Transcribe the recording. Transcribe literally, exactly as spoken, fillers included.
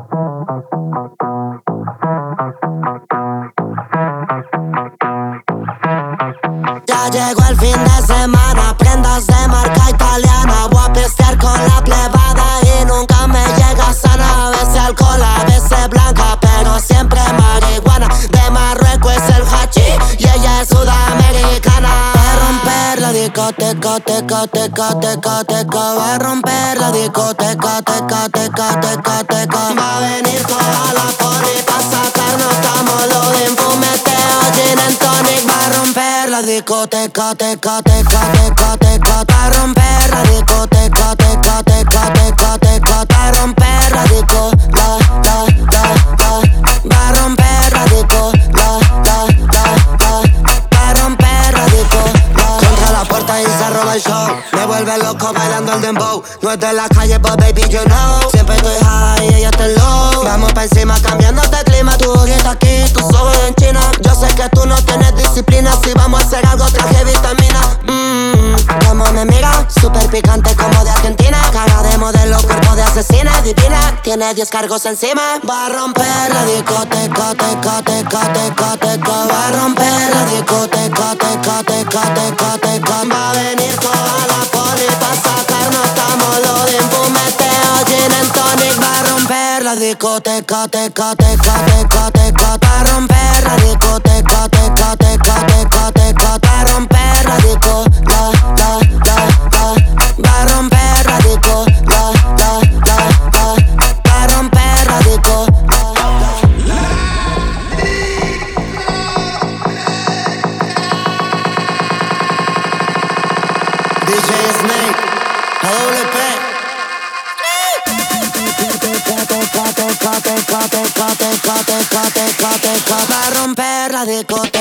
Ya llegó el fin de semana, prendas de marca italiana. Voy a pistear con la plebada y nunca me llega sana. A veces alcohol, a veces blanca, pero siempre marihuana. De Marruecos es el hachís y ella es sudamericana. Va a romper la discoteca, teca, teca, teca, teca. Va a romper la discoteca, teca, teca, teca, teca. Va a venir toda la poli pa' sacarnos tamolo de fumeteo, gin and tonic. Va a romper la discoteca, teca, teca, teca, teca. Va a romper la discoteca, teca, teca, teca, teca. Va a romper la disco, la, la, la, la. Va a romper la disco, la, la, la, la. Va a romper la disco, la. Contra la puerta y se roba el show. Me vuelve loco bailando el dembow. No es de la calle, but baby you know. Siempre estoy high y ella está low. Vamos pa' encima cambiándote el clima. Tu ojito aquí, tus ojos en China. Yo sé que tú no tienes disciplina. Si vamos a hacer algo traje vitamina. Mmm, como me mira, super picante como de Argentina. Cara de modelo, cuerpo de asesina, divina. Tiene diez cargos encima. Va a romper la discoteca, teca, teca, teca, teca. Va a romper la discoteca, teca, teca, teca, teca. Va a venir toda la poli pa' sacarnos tamolo de fumeteo, gin and tonic. Va a romper la discoteca, teca, teca, teca, teca. Va a romper la discoteca, teca, teca, teca, teca. Va a romper la disco, la, la, la, la. Va a romper la disco, la, la, la, la. Va a romper la disco, la, la, la. D J Snake, A W P. Va a romper la discoteca.